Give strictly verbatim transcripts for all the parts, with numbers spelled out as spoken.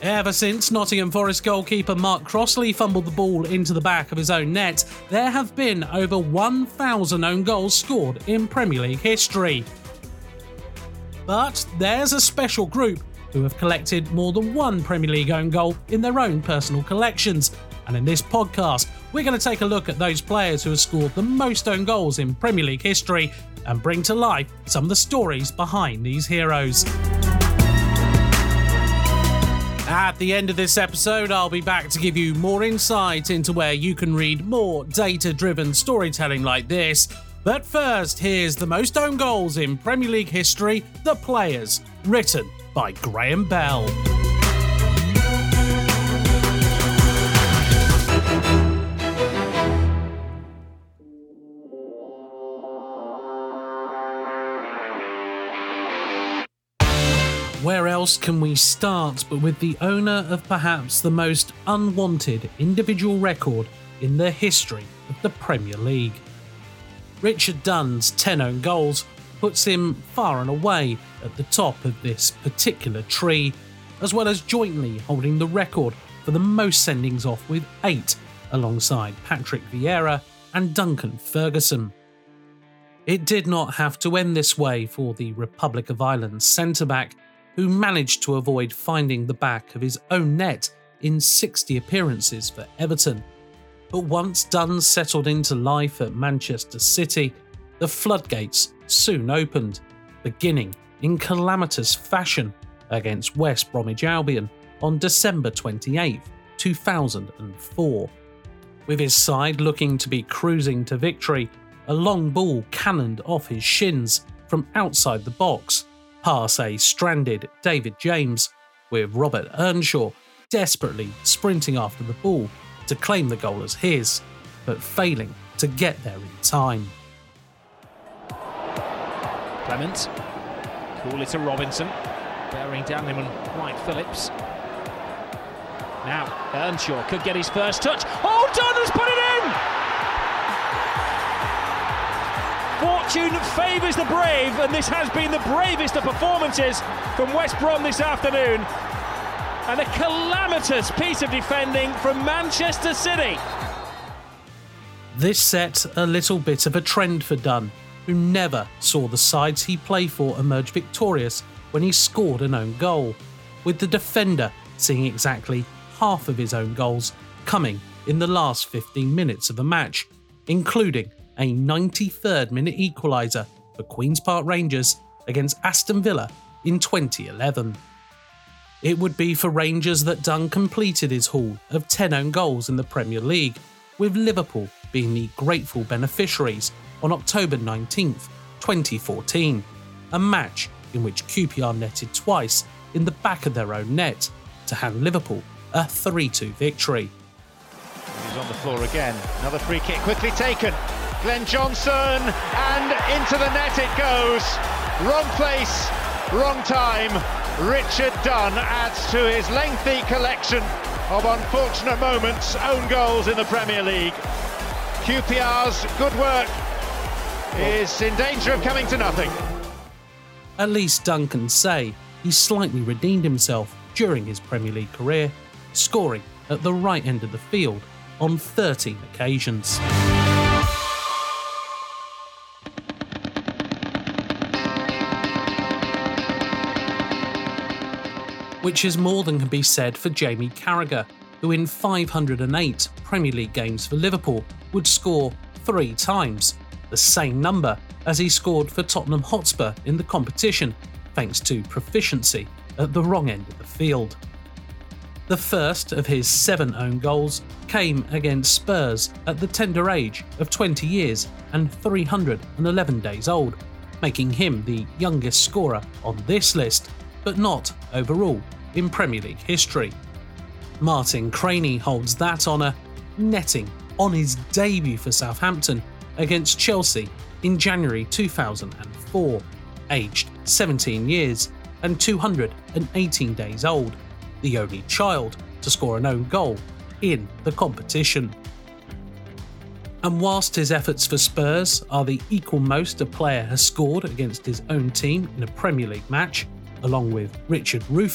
Ever since Nottingham Forest goalkeeper Mark Crossley fumbled the ball into the back of his own net, there have been over one thousand own goals scored in Premier League history. But there's a special group who have collected more than one Premier League own goal in their own personal collections. And in this podcast, we're going to take a look at those players who have scored the most own goals in Premier League history and bring to life some of the stories behind these heroes. At the end of this episode, I'll be back to give you more insight into where you can read more data-driven storytelling like this. But first, here's the most own goals in Premier League history, The Players, written by Graham Bell. Where else can we start but with the owner of perhaps the most unwanted individual record in the history of the Premier League? Richard Dunn's ten own goals puts him far and away at the top of this particular tree, as well as jointly holding the record for the most sendings off with eight, alongside Patrick Vieira and Duncan Ferguson. It did not have to end this way for the Republic of Ireland centre-back, who managed to avoid finding the back of his own net in sixty appearances for Everton. But once Dunn settled into life at Manchester City, the floodgates soon opened, beginning in calamitous fashion against West Bromwich Albion on December twenty-eighth, two thousand four. With his side looking to be cruising to victory, a long ball cannoned off his shins from outside the box, past a stranded David James, with Robert Earnshaw desperately sprinting after the ball to claim the goal as his, but failing to get there in time. Clement, cool it to Robinson, bearing down him on Wright Phillips. Now Earnshaw could get his first touch. Oh, Dunn has put it in! Fortune favours the brave, and this has been the bravest of performances from West Brom this afternoon. And a calamitous piece of defending from Manchester City. This set a little bit of a trend for Dunn, who never saw the sides he played for emerge victorious when he scored an own goal, with the defender seeing exactly half of his own goals coming in the last fifteen minutes of a match, including a ninety-third minute equaliser for Queen's Park Rangers against Aston Villa in twenty eleven. It would be for Rangers that Dunn completed his haul of ten own goals in the Premier League, with Liverpool being the grateful beneficiaries on October nineteenth, twenty fourteen, a match in which Q P R netted twice in the back of their own net to hand Liverpool a three two victory. He's on the floor again, another free kick quickly taken. Glenn Johnson, and into the net it goes. Wrong place, wrong time. Richard Dunn adds to his lengthy collection of unfortunate moments, own goals in the Premier League. Q P R's good work is in danger of coming to nothing. At least Dunn can say he slightly redeemed himself during his Premier League career, scoring at the right end of the field on thirteen occasions. Which is more than can be said for Jamie Carragher, who in five hundred eight Premier League games for Liverpool would score three times, the same number as he scored for Tottenham Hotspur in the competition, thanks to proficiency at the wrong end of the field. The first of his seven own goals came against Spurs at the tender age of twenty years and three hundred eleven days old, making him the youngest scorer on this list, but not overall in Premier League history. Martin Craney holds that honour, netting on his debut for Southampton against Chelsea in January two thousand four, aged seventeen years and two hundred eighteen days old, the only child to score an own goal in the competition. And whilst his efforts for Spurs are the equal most a player has scored against his own team in a Premier League match, along with Richard Rufus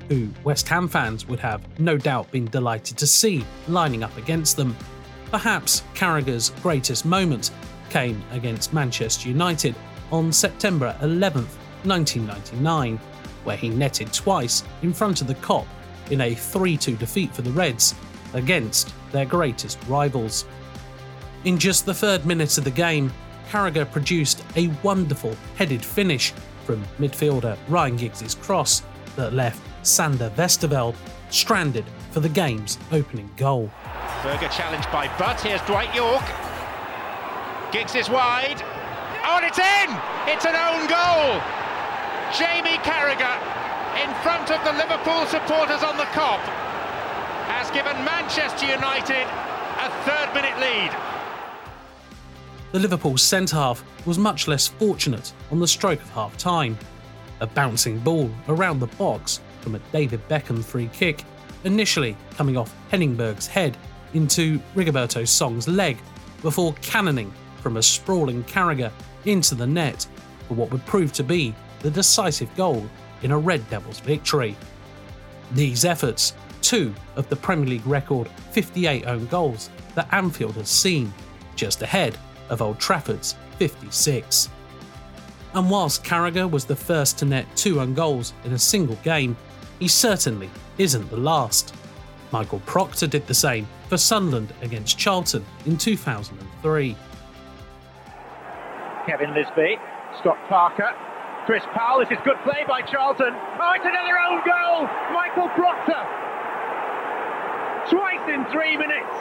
who West Ham fans would have no doubt been delighted to see lining up against them. Perhaps Carragher's greatest moment came against Manchester United on September eleventh, nineteen ninety-nine, where he netted twice in front of the Kop in a three two defeat for the Reds against their greatest rivals. In just the third minute of the game, Carragher produced a wonderful headed finish from midfielder Ryan Giggs' cross that left Sander Westerveld stranded for the game's opening goal. Berger challenged by Butt, here's Dwight York. Giggs is wide. Oh, and it's in! It's an own goal! Jamie Carragher, in front of the Liverpool supporters on the Kop, has given Manchester United a third-minute lead. The Liverpool centre-half was much less fortunate on the stroke of half-time. A bouncing ball around the box from a David Beckham free kick, initially coming off Henningberg's head into Rigoberto Song's leg, before cannoning from a sprawling Carragher into the net for what would prove to be the decisive goal in a Red Devils victory. These efforts, two of the Premier League record fifty-eight own goals that Anfield has seen, just ahead of Old Trafford's fifty-six. And whilst Carragher was the first to net two own goals in a single game, he certainly isn't the last. Michael Proctor did the same for Sunderland against Charlton in two thousand three. Kevin Lisby, Scott Parker, Chris Powell, this is good play by Charlton. Oh, it's another own goal! Michael Proctor! Twice in three minutes!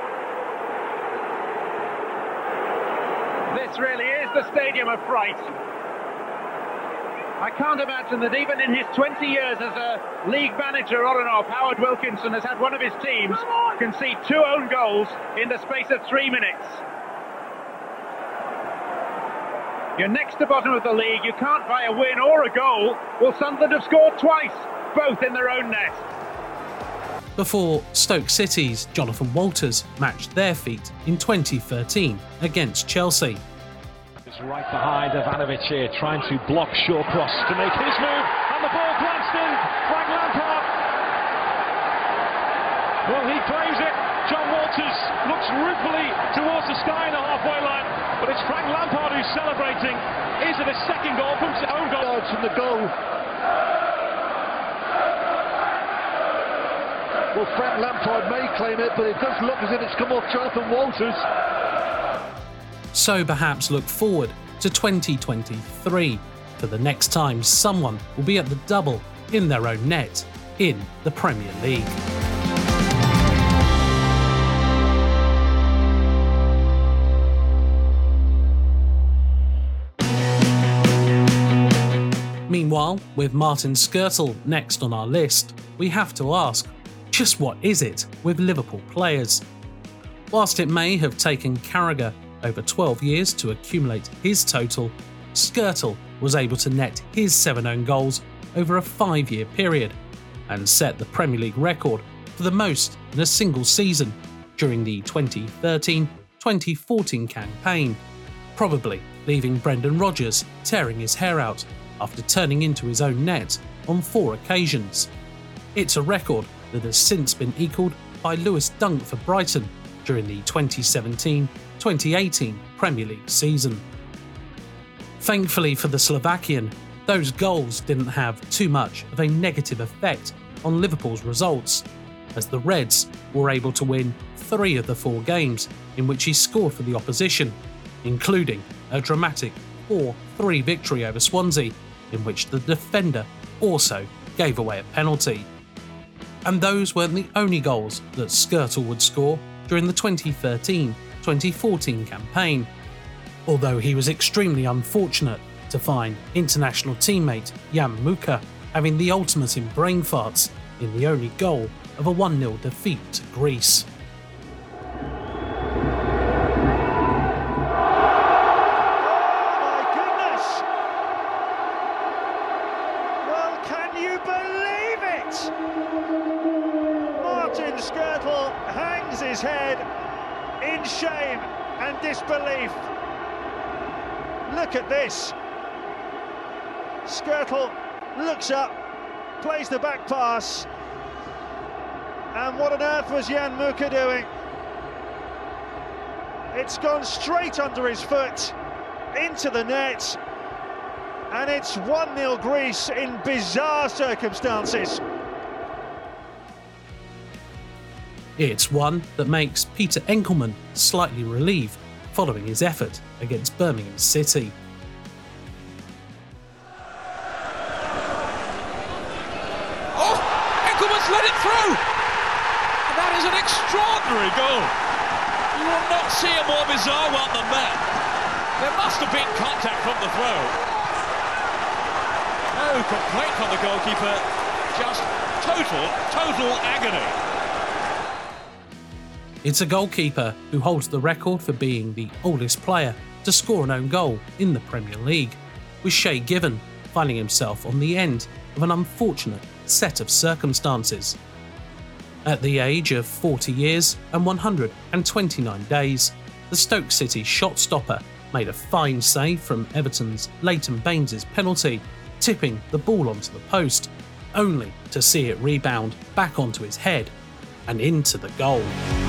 This really is the stadium of fright. I can't imagine that even in his twenty years as a league manager on and off, Howard Wilkinson has had one of his teams concede two own goals in the space of three minutes. You're next to bottom of the league, you can't buy a win or a goal. Well, Sunderland have scored twice, both in their own net. Before Stoke City's Jonathan Walters matched their feat in twenty thirteen against Chelsea. It's right behind Ivanovic here, trying to block Shawcross to make his move, and the ball glanced in. Frank Lampard. Well, he claims it. John Walters looks ruefully towards the sky in the halfway line, but it's Frank Lampard who's celebrating. Is it a second goal from his own goal? Yards from the goal. Well, Frank Lampard may claim it, but it does look as if it's come off Jonathan Walters. So perhaps look forward to twenty twenty-three for the next time someone will be at the double in their own net in the Premier League. Meanwhile, with Martin Skrtel next on our list, we have to ask, just what is it with Liverpool players? Whilst it may have taken Carragher over twelve years to accumulate his total, Skrtel was able to net his seven own goals over a five-year period and set the Premier League record for the most in a single season during the twenty thirteen twenty fourteen campaign, probably leaving Brendan Rodgers tearing his hair out after turning into his own net on four occasions. It's a record that has since been equalled by Lewis Dunk for Brighton during the twenty seventeen twenty eighteen Premier League season. Thankfully for the Slovakian, those goals didn't have too much of a negative effect on Liverpool's results, as the Reds were able to win three of the four games in which he scored for the opposition, including a dramatic four three victory over Swansea, in which the defender also gave away a penalty. And those weren't the only goals that Skrtel would score during the twenty thirteen twenty fourteen campaign, although he was extremely unfortunate to find international teammate Jan Muka having the ultimate in brain farts in the only goal of a one nil defeat to Greece. Martin Skrtel hangs his head in shame and disbelief. Look at this. Skrtel looks up, plays the back pass. And what on earth was Jan Muka doing? It's gone straight under his foot, into the net, and it's one nil Greece in bizarre circumstances. It's one that makes Peter Enkelman slightly relieved following his effort against Birmingham City. Oh, Enkelman's let it through! And that is an extraordinary goal. You will not see a more bizarre one than that. There must have been contact from the throw. No complaint from the goalkeeper, just total, total agony. It's a goalkeeper who holds the record for being the oldest player to score an own goal in the Premier League, with Shay Given finding himself on the end of an unfortunate set of circumstances. At the age of forty years and one hundred twenty-nine days, the Stoke City shot stopper made a fine save from Everton's Leighton Baines' penalty, tipping the ball onto the post, only to see it rebound back onto his head and into the goal.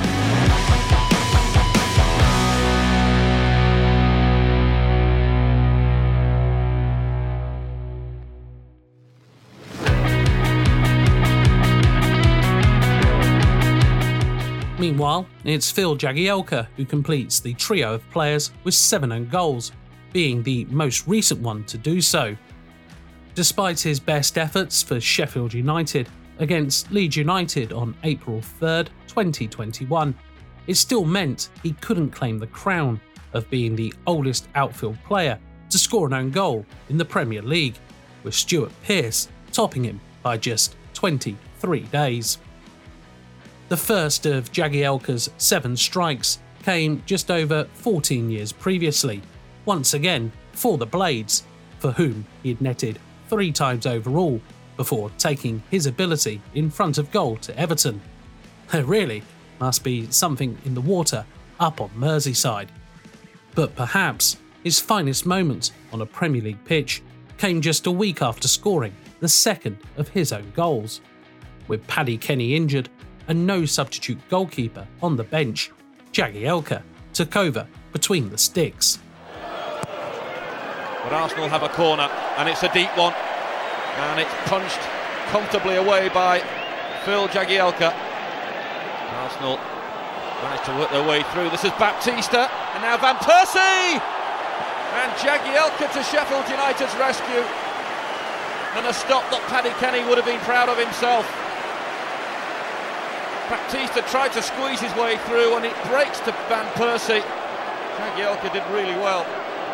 Meanwhile, it's Phil Jagielka who completes the trio of players with seven own goals, being the most recent one to do so. Despite his best efforts for Sheffield United against Leeds United on April third, twenty twenty-one, it still meant he couldn't claim the crown of being the oldest outfield player to score an own goal in the Premier League, with Stuart Pearce topping him by just twenty-three days. The first of Jagielka's seven strikes came just over fourteen years previously, once again for the Blades, for whom he had netted three times overall before taking his ability in front of goal to Everton. There really must be something in the water up on Merseyside. But perhaps his finest moment on a Premier League pitch came just a week after scoring the second of his own goals. With Paddy Kenny injured and no substitute goalkeeper on the bench, Jagielka took over between the sticks. But Arsenal have a corner, and it's a deep one, and it's punched comfortably away by Phil Jagielka. Arsenal managed to work their way through. This is Baptista, and now Van Persie! And Jagielka to Sheffield United's rescue. And a stop that Paddy Kenny would have been proud of himself. Baptista tried to squeeze his way through, and it breaks to Van Persie. Jagielka did really well.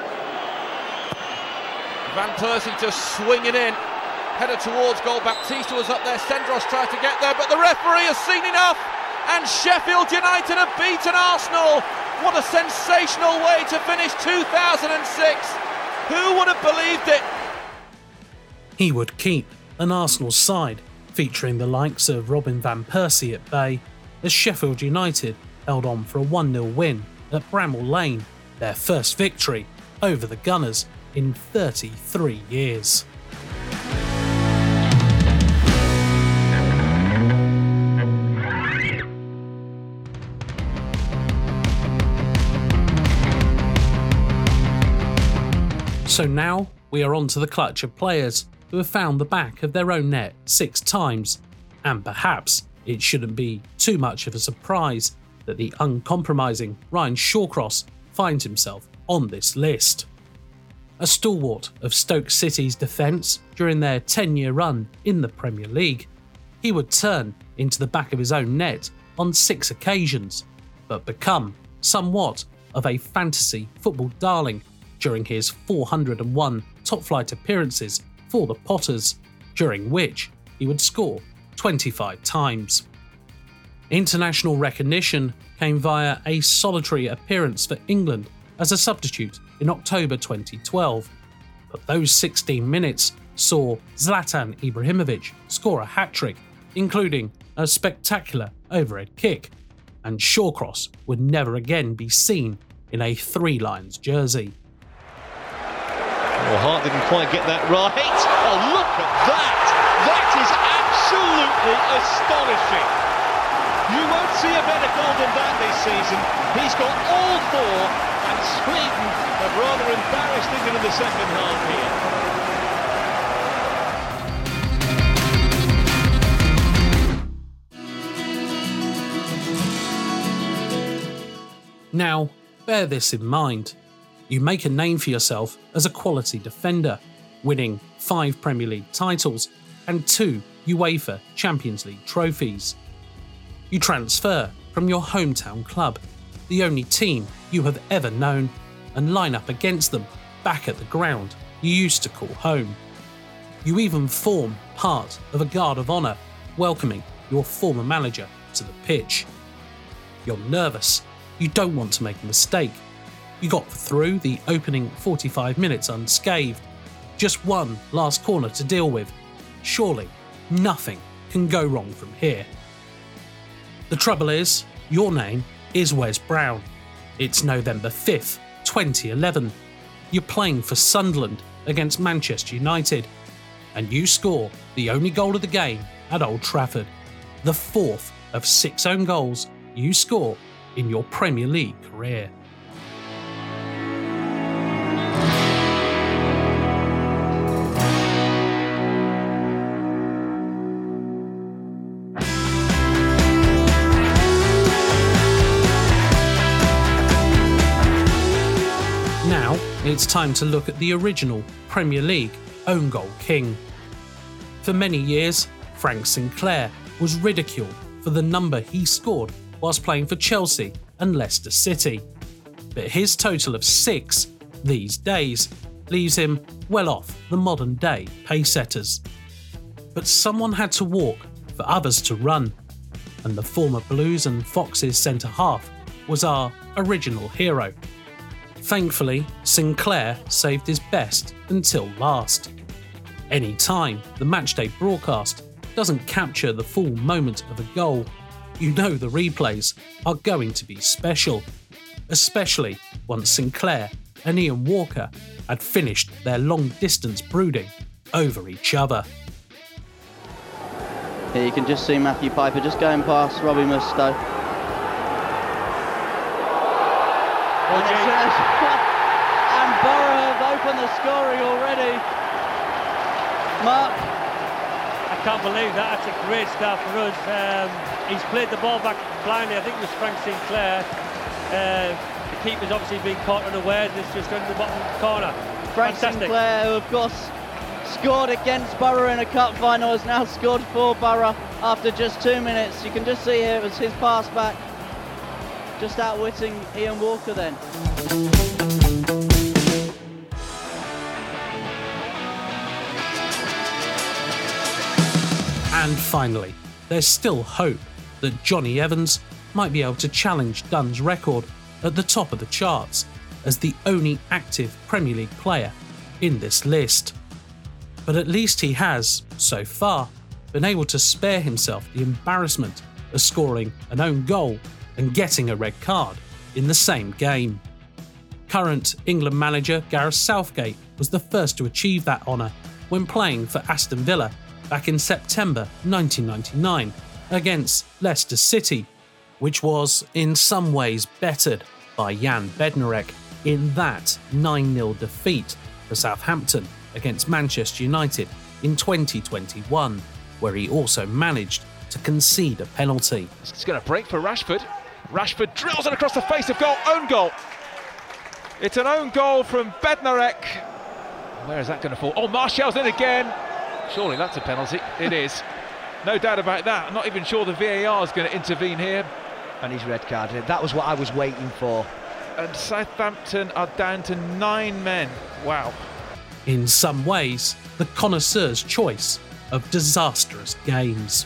Van Persie just swinging in, headed towards goal. Baptista was up there, Sendros tried to get there, but the referee has seen enough, and Sheffield United have beaten Arsenal. What a sensational way to finish two thousand six. Who would have believed it? He would keep an Arsenal side featuring the likes of Robin Van Persie at bay, as Sheffield United held on for a one nil win at Bramall Lane, their first victory over the Gunners in thirty-three years. So now we are on to the clutch of players who have found the back of their own net six times, and perhaps it shouldn't be too much of a surprise that the uncompromising Ryan Shawcross finds himself on this list. A stalwart of Stoke City's defence during their ten-year run in the Premier League, he would turn into the back of his own net on six occasions, but become somewhat of a fantasy football darling during his four hundred and one top-flight appearances for the Potters, during which he would score twenty-five times. International recognition came via a solitary appearance for England as a substitute in October twenty twelve, but those sixteen minutes saw Zlatan Ibrahimovic score a hat-trick, including a spectacular overhead kick, and Shawcross would never again be seen in a Three Lions jersey. Well, Hart didn't quite get that right. Oh, look at that! That is absolutely astonishing. You won't see a better goal than that this season. He's got all four, and Sweden have rather embarrassed England in the second half here. Now, bear this in mind. You make a name for yourself as a quality defender, winning five Premier League titles and two UEFA Champions League trophies. You transfer from your hometown club, the only team you have ever known, and line up against them back at the ground you used to call home. You even form part of a guard of honour welcoming your former manager to the pitch. You're nervous. You don't want to make a mistake. You got through the opening forty-five minutes unscathed. Just one last corner to deal with. Surely, nothing can go wrong from here. The trouble is, your name is Wes Brown. It's November fifth, twenty eleven. You're playing for Sunderland against Manchester United, and you score the only goal of the game at Old Trafford. The fourth of six own goals you score in your Premier League career. Now, it's time to look at the original Premier League own goal king. For many years, Frank Sinclair was ridiculed for the number he scored whilst playing for Chelsea and Leicester City. But his total of six these days leaves him well off the modern day pacesetters. But someone had to walk for others to run, and the former Blues and Foxes centre half was our original hero. Thankfully, Sinclair saved his best until last. Any time the matchday broadcast doesn't capture the full moment of a goal, you know the replays are going to be special, especially once Sinclair and Ian Walker had finished their long-distance brooding over each other. Here you can just see Matthew Piper just going past Robbie Mustoe. And, and Borough have opened the scoring already. Mark? I can't believe that. That's a great start for us. Um, he's played the ball back blindly. I think it was Frank Sinclair. Uh, the keeper's obviously been caught unawares, and it's just under the bottom corner. Frank Fantastic. Sinclair, who of course scored against Borough in a cup final, has now scored for Borough after just two minutes. You can just see here it was his pass back, just outwitting Ian Walker then. And finally, there's still hope that Johnny Evans might be able to challenge Dunn's record at the top of the charts as the only active Premier League player in this list. But at least he has, so far, been able to spare himself the embarrassment of scoring an own goal and getting a red card in the same game. Current England manager Gareth Southgate was the first to achieve that honour when playing for Aston Villa back in September nineteen ninety-nine against Leicester City, which was in some ways bettered by Jan Bednarek in that nine nil defeat for Southampton against Manchester United in twenty twenty-one, where he also managed to concede a penalty. It's going to break for Rashford. Rashford drills it across the face of goal. Own goal. It's an own goal from Bednarek. Where is that going to fall? Oh, Martial's in again. Surely that's a penalty. It is. No doubt about that. I'm not even sure the V A R is going to intervene here. And he's red carded. That was what I was waiting for. And Southampton are down to nine men. Wow. In some ways, the connoisseur's choice of disastrous games.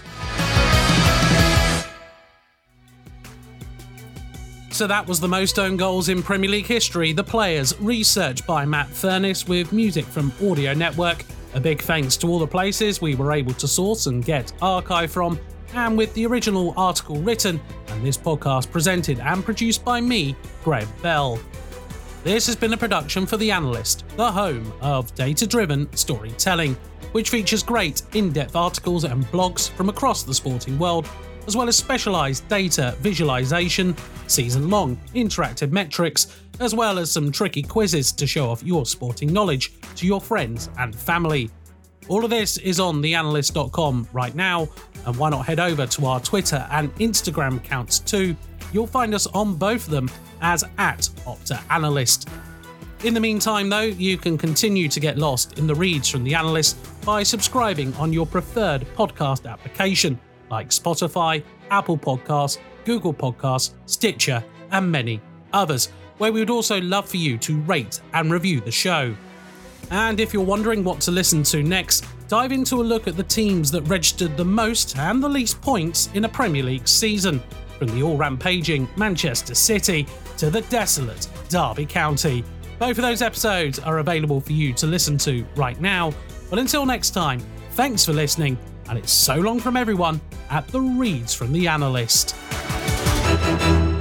So that was the most own goals in Premier League history. The players, researched by Matt Furness with music from Audio Network. A big thanks to all the places we were able to source and get archive from, and with the original article written and this podcast presented and produced by me, Greg Bell. This has been a production for The Analyst, the home of data-driven storytelling. which features great in-depth articles and blogs from across the sporting world, as well as specialised data visualisation, season-long interactive metrics, as well as some tricky quizzes to show off your sporting knowledge to your friends and family. All of this is on the analyst dot com right now, and why not head over to our Twitter and Instagram accounts too? You'll find us on both of them as at Opta Analyst. In the meantime, though, you can continue to get lost in the reads from the Analyst by subscribing on your preferred podcast application, like Spotify, Apple Podcasts, Google Podcasts, Stitcher, and many others, where we would also love for you to rate and review the show. And if you're wondering what to listen to next, dive into a look at the teams that registered the most and the least points in a Premier League season, from the all-rampaging Manchester City to the desolate Derby County. Both of those episodes are available for you to listen to right now. But until next time, thanks for listening, and it's so long from everyone at the Reads from the Analyst.